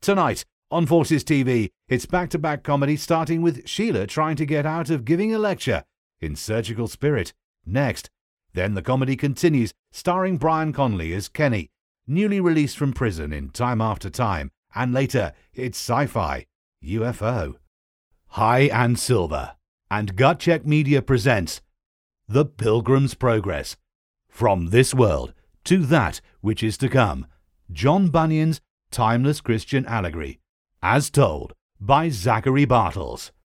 Tonight, on Forces TV, it's back-to-back comedy starting with Sheila trying to get out of giving a lecture in Surgical Spirit. Next, then the comedy continues, starring Brian Conley as Kenny, newly released from prison in Time After Time. And later, it's Sci-Fi, UFO. High and Silver and Gut Check Media presents The Pilgrim's Progress. From this world to that which is to come. John Bunyan's timeless Christian allegory, as told by Zachary Bartels.